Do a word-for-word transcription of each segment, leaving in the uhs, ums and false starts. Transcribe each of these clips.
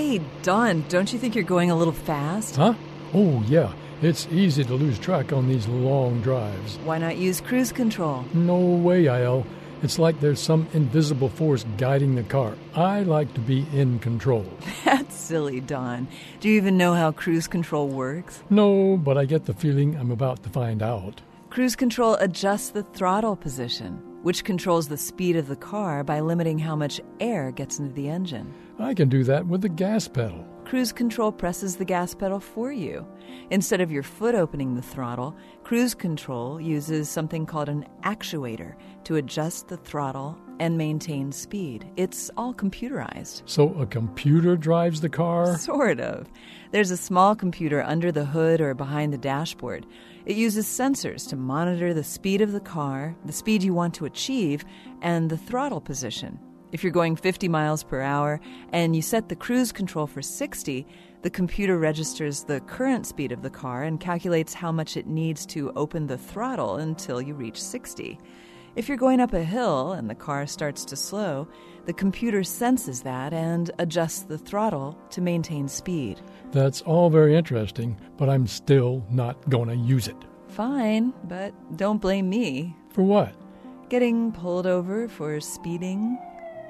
Hey, Don, don't you think you're going a little fast? Huh? Oh, yeah. It's easy to lose track on these long drives. Why not use cruise control? No way, Yael. It's like there's some invisible force guiding the car. I like to be in control. That's silly, Don. Do you even know how cruise control works? No, but I get the feeling I'm about to find out. Cruise control adjusts the throttle position, which controls the speed of the car by limiting how much air gets into the engine. I can do that with the gas pedal. Cruise control presses the gas pedal for you. Instead of your foot opening the throttle, cruise control uses something called an actuator to adjust the throttle and maintain speed. It's all computerized. So a computer drives the car? Sort of. There's a small computer under the hood or behind the dashboard. It uses sensors to monitor the speed of the car, the speed you want to achieve, and the throttle position. If you're going fifty miles per hour and you set the cruise control for sixty, the computer registers the current speed of the car and calculates how much it needs to open the throttle until you reach sixty. If you're going up a hill and the car starts to slow, the computer senses that and adjusts the throttle to maintain speed. That's all very interesting, but I'm still not going to use it. Fine, but don't blame me. For what? Getting pulled over for speeding?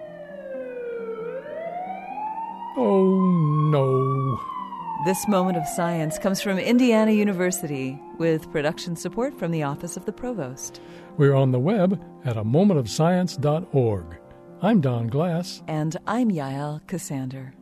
Oh, no. This moment of science comes from Indiana University with production support from the Office of the Provost. We're on the web at a moment of science dot org. I'm Don Glass. And I'm Yael Cassander.